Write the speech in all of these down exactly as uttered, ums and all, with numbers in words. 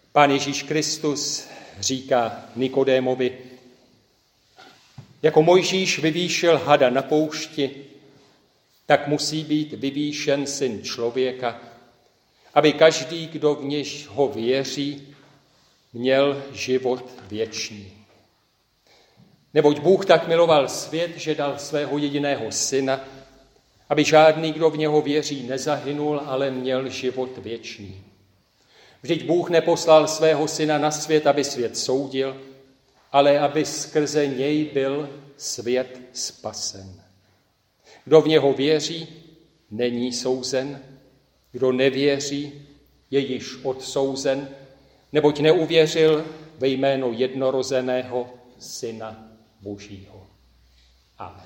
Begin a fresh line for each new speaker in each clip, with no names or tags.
Pán Ježíš Kristus říká Nikodémovi, jako Mojžíš vyvýšil hada na poušti, tak musí být vyvýšen Syn člověka, aby každý, kdo v něj ho věří, měl život věčný. Neboť Bůh tak miloval svět, že dal svého jediného syna, aby žádný, kdo v něho věří, nezahynul, ale měl život věčný. Vždyť Bůh neposlal svého syna na svět, aby svět soudil, ale aby skrze něj byl svět spasen. Kdo v něho věří, není souzen, kdo nevěří, je již odsouzen, neboť neuvěřil ve jméno jednorozeného Syna Božího. Amen.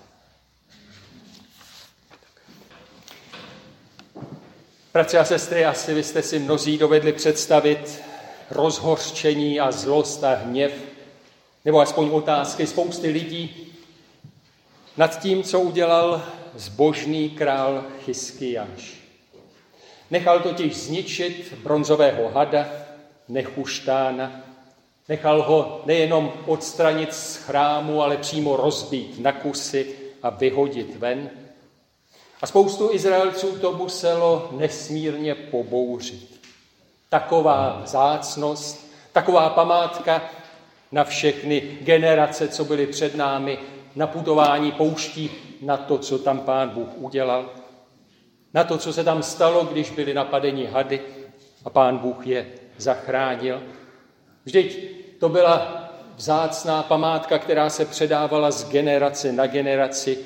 Bratři a sestry, asi vy jste si mnozí dovedli představit rozhořčení a zlost a hněv, nebo aspoň otázky spousty lidí nad tím, co udělal zbožný král Chiskiáš. Nechal totiž zničit bronzového hada, Nechuštána. Nechal ho nejenom odstranit z chrámu, ale přímo rozbít na kusy a vyhodit ven. A spoustu Izraelců to muselo nesmírně pobouřit. Taková vzácnost, taková památka na všechny generace, co byly před námi, na putování pouští, na to, co tam Pán Bůh udělal, na to, co se tam stalo, když byli napadeni hady a Pán Bůh je zachránil. Vždyť to byla vzácná památka, která se předávala z generace na generaci.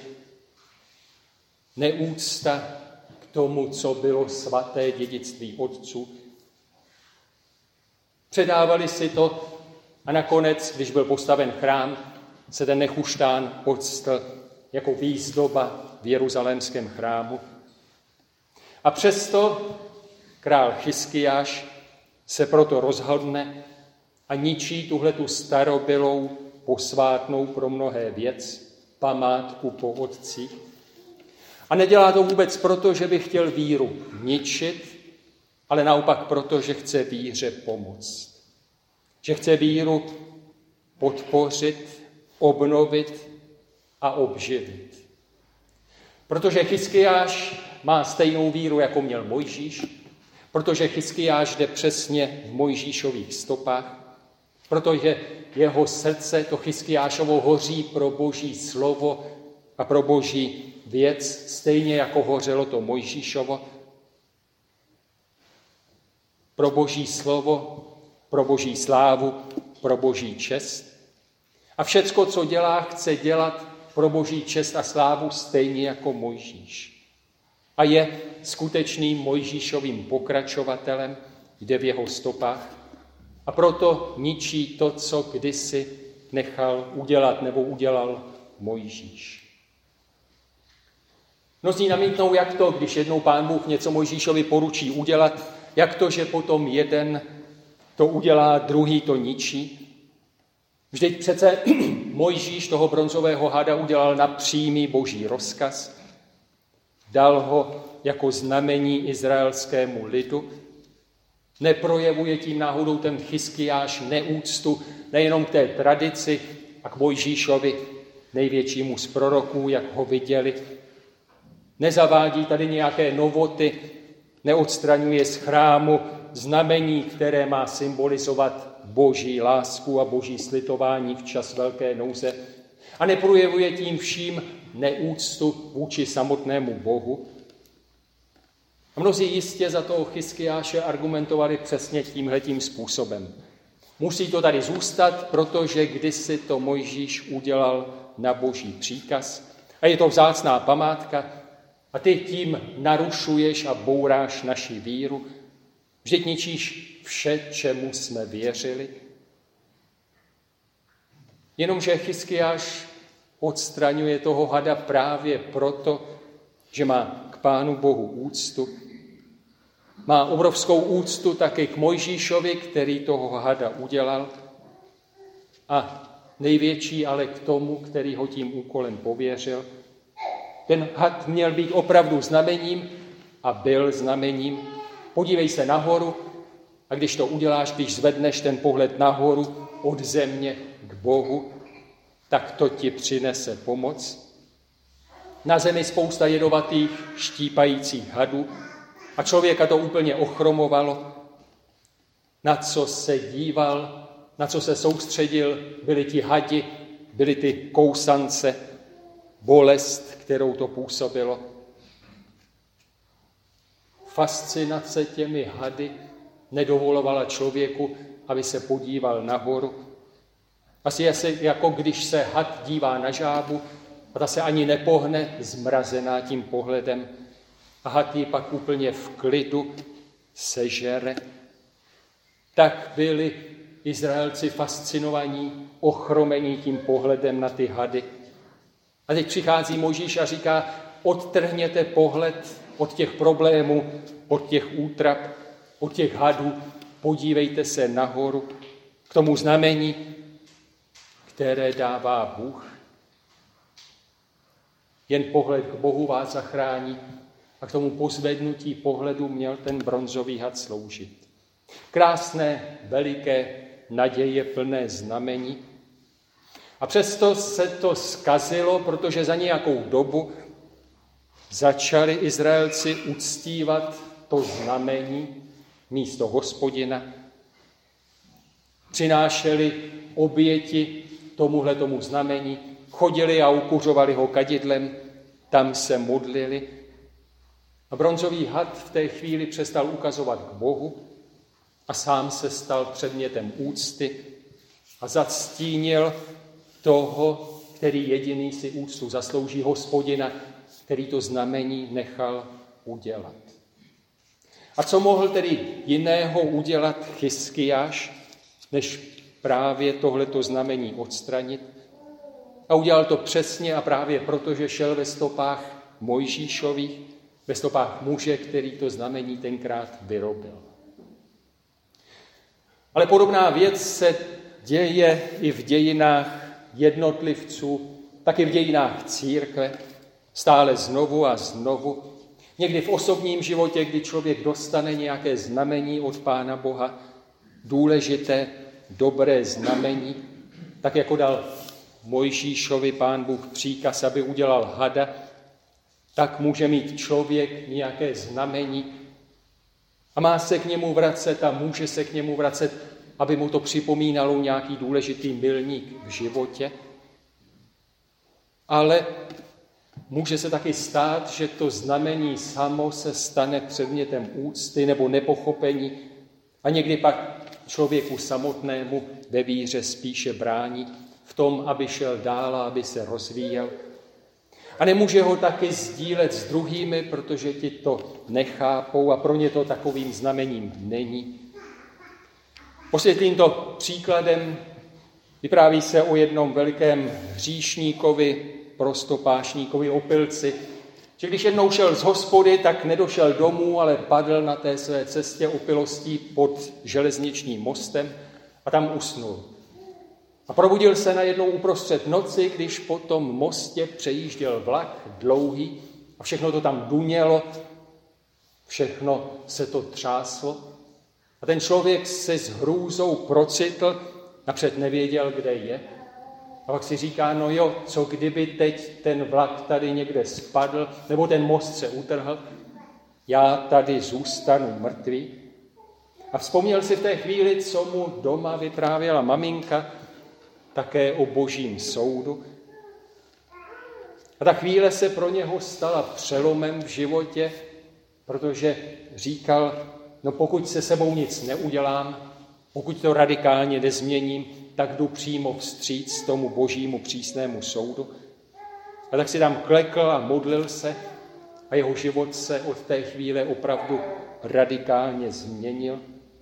Neúcta k tomu, co bylo svaté dědictví otců. Předávali si to a nakonec, když byl postaven chrám, se ten Nechuštán odstl jako výzdoba v jeruzalémském chrámu. A přesto král Chiskiáš se proto rozhodne a ničí tuhletu starobylou, posvátnou pro mnohé věc, památku po otcích. A nedělá to vůbec proto, že by chtěl víru ničit, ale naopak proto, že chce víře pomoct. Že chce víru podpořit, obnovit a obživit. Protože Chiskiáš má stejnou víru, jako měl Mojžíš, protože Chiskiáš jde přesně v Mojžíšových stopách, protože jeho srdce, to Chiskiášovo, hoří pro Boží slovo a pro Boží věc, stejně jako hořelo to Mojžíšovo. Pro Boží slovo, pro Boží slávu, pro Boží čest. A všecko, co dělá, chce dělat pro Boží čest a slávu stejně jako Mojžíš. A je skutečným Mojžíšovým pokračovatelem, jde v jeho stopách. A proto ničí to, co kdysi nechal udělat nebo udělal Mojžíš. Mnozí namítnou, jak to, když jednou Pán Bůh něco Mojžíšovi poručí udělat, jak to, že potom jeden to udělá, druhý to ničí. Vždyť přece Mojžíš toho bronzového hada udělal na přímý Boží rozkaz. Dal ho jako znamení izraelskému lidu. Neprojevuje tím náhodou ten Chiskiáš neúctu nejenom k té tradici a k Mojžíšovi, největšímu z proroků, jak ho viděli. Nezavádí tady nějaké novoty, neodstraňuje z chrámu znamení, které má symbolizovat Boží lásku a Boží slitování v čas velké nouze. A neprojevuje tím vším neúctu vůči samotnému Bohu. A mnozí jistě za toho Chiskiáše argumentovali přesně tímhletím způsobem. Musí to tady zůstat, protože kdysi to Mojžíš udělal na Boží příkaz a je to vzácná památka a ty tím narušuješ a bouráš naši víru. Vždyť ničíš vše, čemu jsme věřili. Jenomže Chiskiáš odstraňuje toho hada právě proto, že má k Pánu Bohu úctu. Má obrovskou úctu také k Mojžíšovi, který toho hada udělal. A největší ale k tomu, který ho tím úkolem pověřil. Ten had měl být opravdu znamením a byl znamením. Podívej se nahoru, A když to uděláš, když zvedneš ten pohled nahoru od země k Bohu, tak to ti přinese pomoc. Na zemi spousta jedovatých, štípajících hadů a člověka to úplně ochromovalo. Na co se díval, na co se soustředil, byly ti hadi, byly ty kousance, bolest, kterou to působilo. Fascinace těmi hady nedovolovala člověku, aby se podíval nahoru. Asi asi jako když se had dívá na žábu a ta se ani nepohne, zmrazená tím pohledem, a had ji pak úplně v klidu sežere. Tak byli Izraelci fascinovaní, ochromení tím pohledem na ty hady. A teď přichází Mojžíš a říká, odtrhněte pohled od těch problémů, od těch útrap, od těch hadů, podívejte se nahoru k tomu znamení, které dává Bůh. Jen pohled k Bohu vás zachrání a k tomu pozvednutí pohledu měl ten bronzový had sloužit. Krásné, veliké, naděje plné znamení. A přesto se to zkazilo, protože za nějakou dobu začali Izraelci uctívat to znamení místo Hospodina. Přinášeli oběti tomuhle tomu znamení, chodili a ukuřovali ho kadidlem, tam se modlili. A bronzový had v té chvíli přestal ukazovat k Bohu a sám se stal předmětem úcty a zactínil toho, který jediný si úctu zaslouží, Hospodina, který to znamení nechal udělat. A co mohl tedy jiného udělat Chyskiáš, než právě tohleto znamení odstranit? A udělal to přesně a právě proto, že šel ve stopách Mojžíšových, ve stopách muže, který to znamení tenkrát vyrobil. Ale podobná věc se děje i v dějinách jednotlivců, taky v dějinách církve, stále znovu a znovu. Někdy v osobním životě, kdy člověk dostane nějaké znamení od Pána Boha, důležité, dobré znamení, tak jako dal Mojžíšovi Pán Bůh příkaz, aby udělal hada, tak může mít člověk nějaké znamení a má se k němu vracet a může se k němu vracet, aby mu to připomínalo nějaký důležitý milník v životě. Ale může se taky stát, že to znamení samo se stane předmětem úcty nebo nepochopení a někdy pak člověku samotnému ve víře spíše brání v tom, aby šel dál a aby se rozvíjel. A nemůže ho taky sdílet s druhými, protože ti to nechápou a pro ně to takovým znamením není. Osvětlím to příkladem. Vypráví se o jednom velkém hříšníkovi, prostopášníkovi, opilci, že když jednou šel z hospody, tak nedošel domů, ale padl na té své cestě opilostí pod železničním mostem a tam usnul. A probudil se najednou uprostřed noci, když po tom mostě přejížděl vlak dlouhý a všechno to tam dunělo, všechno se to třáslo. A ten člověk se s hrůzou procitl, napřed nevěděl, kde je. A pak si říká, no jo, co kdyby teď ten vlak tady někde spadl, nebo ten most se utrhl, já tady zůstanu mrtvý. A vzpomněl si v té chvíli, co mu doma vyprávěla maminka, také o božím soudu. A ta chvíle se pro něho stala přelomem v životě, protože říkal, no pokud se sebou nic neudělám, pokud to radikálně nezměním, tak jdu přímo vstříc tomu božímu přísnému soudu. A tak si tam klekl a modlil se a jeho život se od té chvíle opravdu radikálně změnil.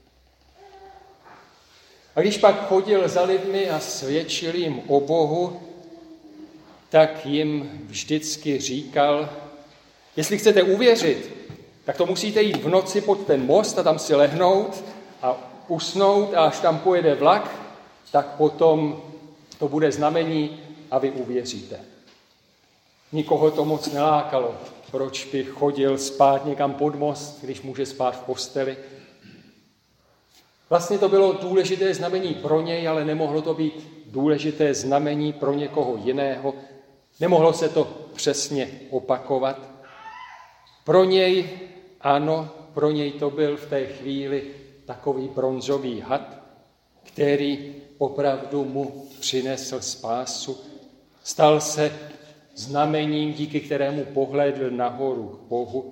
A když pak chodil za lidmi a svědčil jim o Bohu, tak jim vždycky říkal, jestli chcete uvěřit, tak to musíte jít v noci pod ten most a tam si lehnout a usnout a až tam pojede vlak, tak potom to bude znamení a vy uvěříte. Nikoho to moc nelákalo. Proč by chodil spát někam pod most, když může spát v posteli? Vlastně to bylo důležité znamení pro něj, ale nemohlo to být důležité znamení pro někoho jiného. Nemohlo se to přesně opakovat. Pro něj, ano, pro něj to byl v té chvíli takový bronzový had, který opravdu mu přinesl spásu. Stal se znamením, díky kterému pohlédl nahoru k Bohu.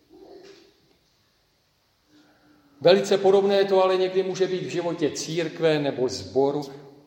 Velice podobné to ale někdy může být v životě církve nebo sboru.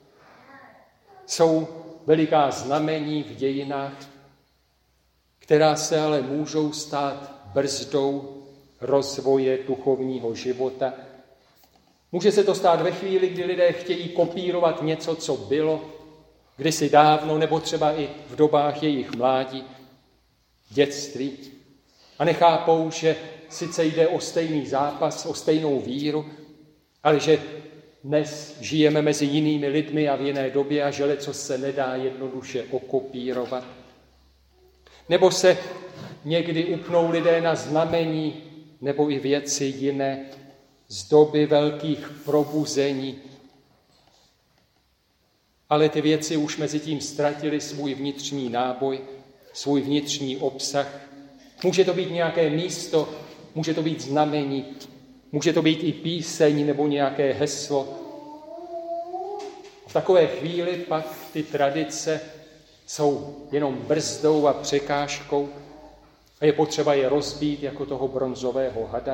Jsou veliká znamení v dějinách, která se ale můžou stát brzdou rozvoje duchovního života. Může se to stát ve chvíli, kdy lidé chtějí kopírovat něco, co bylo kdysi dávno, nebo třeba i v dobách jejich mládí, dětství. A nechápou, že sice jde o stejný zápas, o stejnou víru, ale že dnes žijeme mezi jinými lidmi a v jiné době a že leco se nedá jednoduše okopírovat. Nebo se někdy upnou lidé na znamení nebo i věci jiné z doby velkých probuzení. Ale ty věci už mezi tím ztratily svůj vnitřní náboj, svůj vnitřní obsah. Může to být nějaké místo, může to být znamení, může to být i píseň nebo nějaké heslo. V takové chvíli pak ty tradice jsou jenom brzdou a překážkou a je potřeba je rozbít jako toho bronzového hada.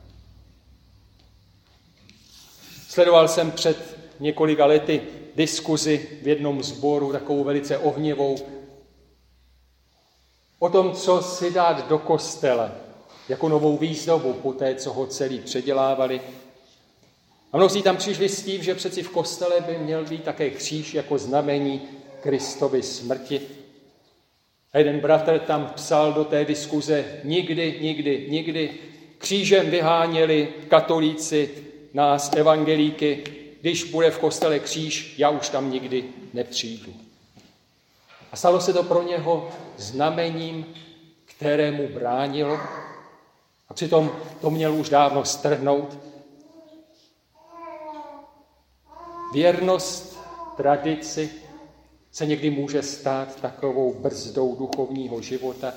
Sledoval jsem před několika lety diskuzi v jednom sboru, takovou velice ohnivou, o tom, co si dát do kostela, jako novou výzdobu po té, co ho celý předělávali. A mnozí tam přišli s tím, že přeci v kostele by měl být také kříž jako znamení Kristovy smrti. A jeden bratr tam psal do té diskuze, nikdy, nikdy, nikdy křížem vyháněli katolíci nás, evangelíky, když bude v kostele kříž, já už tam nikdy nepřijdu. A stalo se to pro něho znamením, kterému bránilo. A přitom to měl už dávno strhnout. Věrnost tradici se někdy může stát takovou brzdou duchovního života,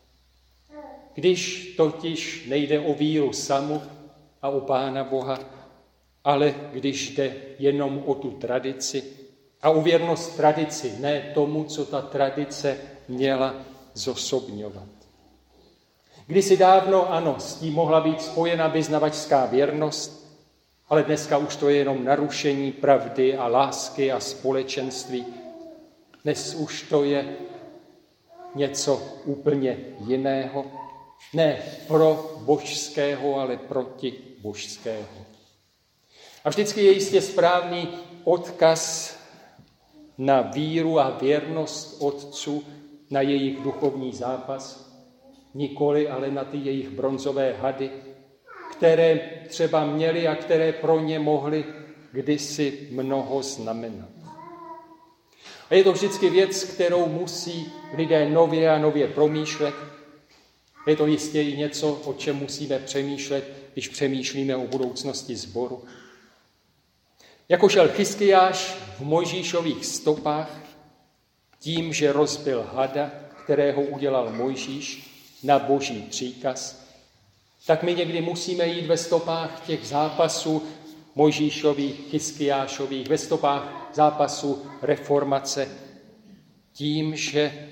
když totiž nejde o víru samu a o Pána Boha, ale když jde jenom o tu tradici a o věrnost tradici, ne tomu, co ta tradice měla zosobňovat. Kdysi dávno, ano, s tím mohla být spojena vyznavačská věrnost, ale dneska už to je jenom narušení pravdy a lásky a společenství. Dnes už to je něco úplně jiného, ne pro božského, ale proti božského. A vždycky je jistě správný odkaz na víru a věrnost otců, na jejich duchovní zápas, nikoli ale na ty jejich bronzové hady, které třeba měli a které pro ně mohly kdysi mnoho znamenat. A je to vždycky věc, kterou musí lidé nově a nově promýšlet. Je to jistě i něco, o čem musíme přemýšlet, když přemýšlíme o budoucnosti sboru. Jako šel Chyskiáš v Mojžíšových stopách tím, že rozbil hada, kterého udělal Mojžíš na boží příkaz, tak my někdy musíme jít ve stopách těch zápasů Mojžíšových, Chyskiášových, ve stopách zápasů reformace, tím, že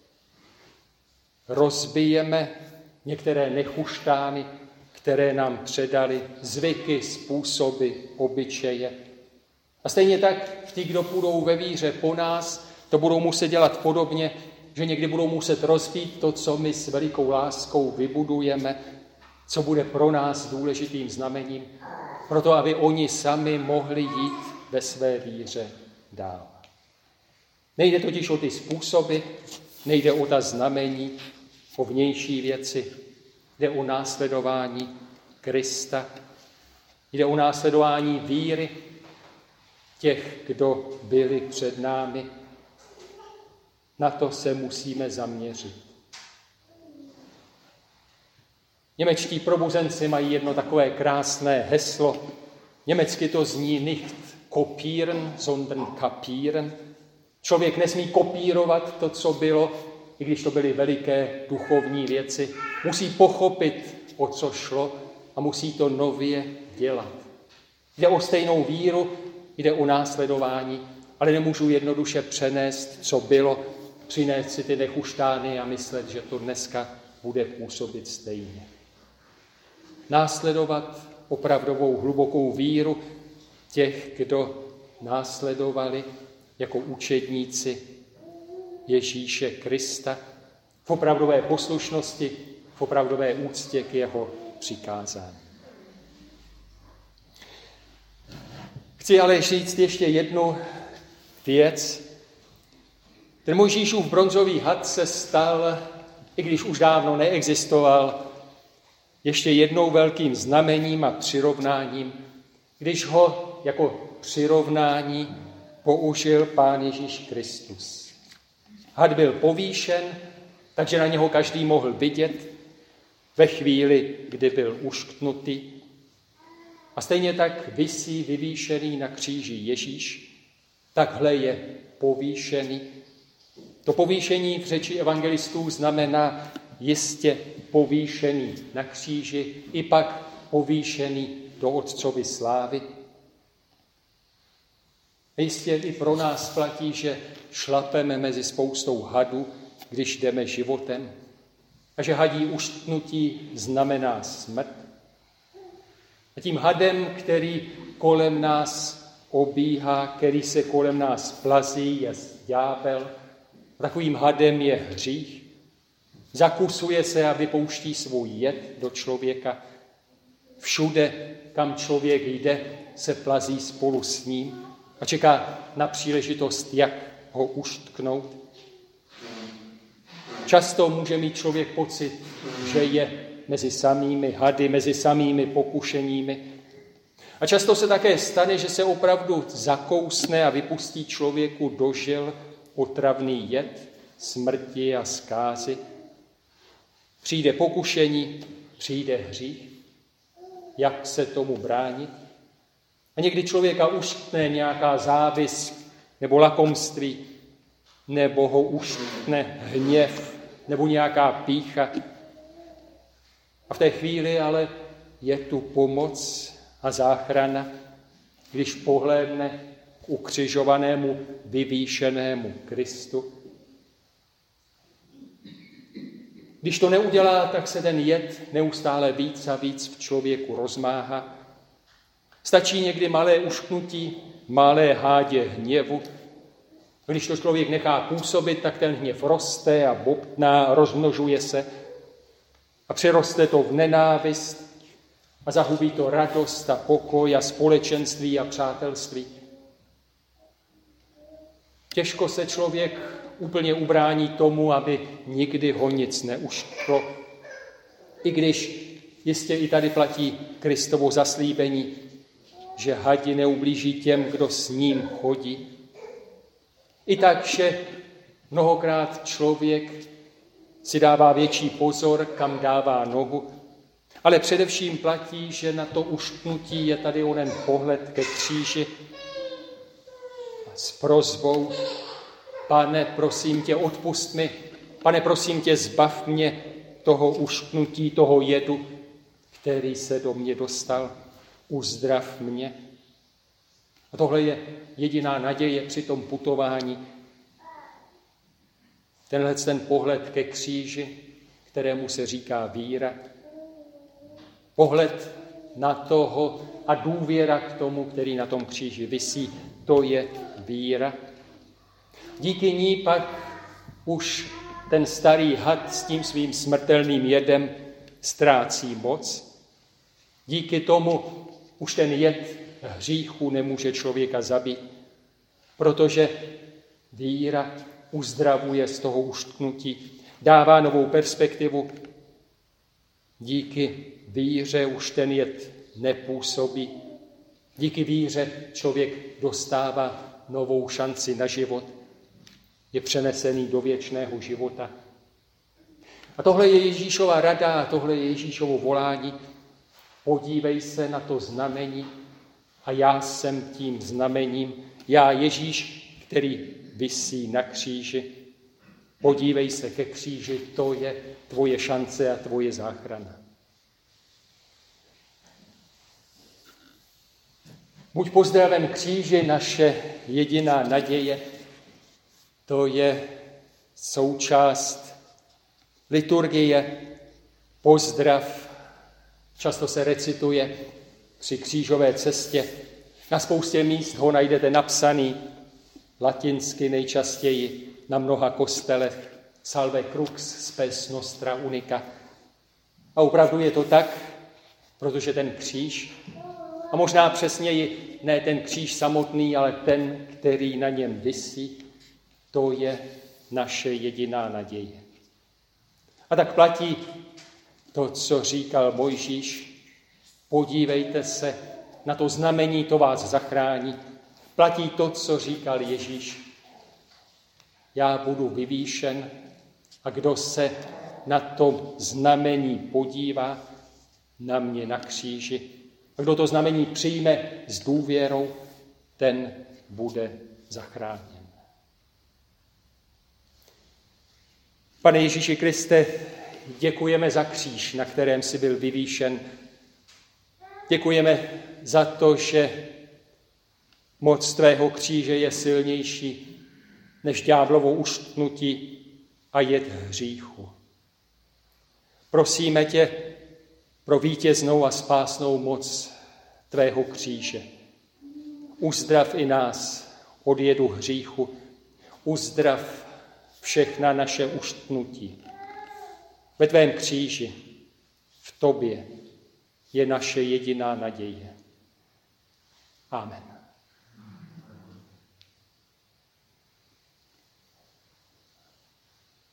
rozbijeme některé nechuštány, které nám předali, zvyky, způsoby, obyčeje. A stejně tak ti, kdo půjdou ve víře po nás, to budou muset dělat podobně, že někdy budou muset rozbít to, co my s velikou láskou vybudujeme, co bude pro nás důležitým znamením, proto aby oni sami mohli jít ve své víře dál. Nejde totiž o ty způsoby, nejde o ta znamení, o vnější věci, jde o následování Krista, jde o následování víry těch, kdo byli před námi. Na to se musíme zaměřit. Němečtí probuzenci mají jedno takové krásné heslo, Německy to zní nicht kopieren, sondern kapieren. Člověk nesmí kopírovat to, co bylo, i když to byly veliké duchovní věci. Musí pochopit, o co šlo a musí to nově dělat. Jde o stejnou víru, jde o následování, ale nemůžu jednoduše přenést, co bylo, přinést si ty nechuštány a myslet, že to dneska bude působit stejně. Následovat opravdovou hlubokou víru těch, kdo následovali jako učedníci Ježíše Krista v opravdové poslušnosti, v opravdové úctě k jeho přikázání. Chci ale říct ještě jednu věc. Ten Mojžíšův bronzový had se stal, i když už dávno neexistoval, ještě jednou velkým znamením a přirovnáním, když ho jako přirovnání použil Pán Ježíš Kristus. Had byl povýšen, takže na něho každý mohl vidět ve chvíli, kdy byl uštknutý. A stejně tak visí vyvýšený na kříži Ježíš, takhle je povýšený. To povýšení v řeči evangelistů znamená jistě povýšený na kříži, i pak povýšený do Otcovy slávy. Jistě i pro nás platí, že šlapeme mezi spoustou hadů, když jdeme životem. A že hadí uštknutí znamená smrt. A tím hadem, který kolem nás obíhá, který se kolem nás plazí, je ďábel. Takovým hadem je hřích. Zakusuje se a vypouští svůj jed do člověka. Všude, kam člověk jde, se plazí spolu s ním a čeká na příležitost, jak ho uštknout. Často může mít člověk pocit, že je mezi samými hady, mezi samými pokušeními. A často se také stane, že se opravdu zakousne a vypustí člověku do žil otravný jed smrti a zkázy. Přijde pokušení, přijde hřích. Jak se tomu bránit? A někdy člověka uštkne nějaká závist nebo lakomství, nebo ho uštkne hněv nebo nějaká pýcha. A v té chvíli ale je tu pomoc a záchrana, když pohlédne k ukřižovanému, vyvýšenému Kristu. Když to neudělá, tak se ten jed neustále víc a víc v člověku rozmáhá. Stačí někdy malé ušknutí, malé hádě hněvu. Když to člověk nechá působit, tak ten hněv roste a bobtná, rozmnožuje se a přeroste to v nenávist a zahubí to radost a pokoj a společenství a přátelství. Těžko se člověk úplně ubrání tomu, aby nikdy ho nic neuštklo. I když jistě i tady platí Kristovo zaslíbení, že hadi neublíží těm, kdo s ním chodí. I tak, že mnohokrát člověk si dává větší pozor, kam dává nohu, ale především platí, že na to uštknutí je tady onen pohled ke kříži a s prosbou: Pane, prosím tě, odpusť mi, Pane, prosím tě, zbav mě toho uštknutí, toho jedu, který se do mě dostal. Uzdrav mě. A tohle je jediná naděje při tom putování. Tenhle ten pohled ke kříži, kterému se říká víra. Pohled na toho a důvěra k tomu, který na tom kříži visí, to je víra. Díky ní pak už ten starý had s tím svým smrtelným jedem ztrácí moc. Díky tomu už ten jed hříchu nemůže člověka zabít, protože víra uzdravuje z toho uštknutí, dává novou perspektivu. Díky víře už ten jed nepůsobí. Díky víře člověk dostává novou šanci na život. Je přenesený do věčného života. A tohle je Ježíšova rada a tohle je Ježíšovo volání. Podívej se na to znamení a já jsem tím znamením, já Ježíš, který visí na kříži. Podívej se ke kříži, to je tvoje šance a tvoje záchrana. Buď pozdraven kříži, naše jediná naděje, to je součást liturgie, pozdrav, často se recituje při křížové cestě. Na spoustě míst ho najdete napsaný latinsky nejčastěji na mnoha kostelech Salve crux spes nostra unica. A opravdu je to tak, protože ten kříž, a možná přesněji ne ten kříž samotný, ale ten, který na něm visí, to je naše jediná naděje. A tak platí to, co říkal Mojžíš, podívejte se na to znamení, to vás zachrání. Platí to, co říkal Ježíš, já budu vyvýšen a kdo se na to znamení podívá, na mě na kříži, a kdo to znamení přijme s důvěrou, ten bude zachráněn. Pane Ježíši Kriste, děkujeme za kříž, na kterém jsi byl vyvýšen. Děkujeme za to, že moc tvého kříže je silnější než ďáblovo uštnutí a jed hříchu. Prosíme tě pro vítěznou a spásnou moc tvého kříže. Uzdrav i nás od jedu hříchu. Uzdrav všechna naše uštnutí. Ve tvém kříži, v tobě, je naše jediná naděje. Amen.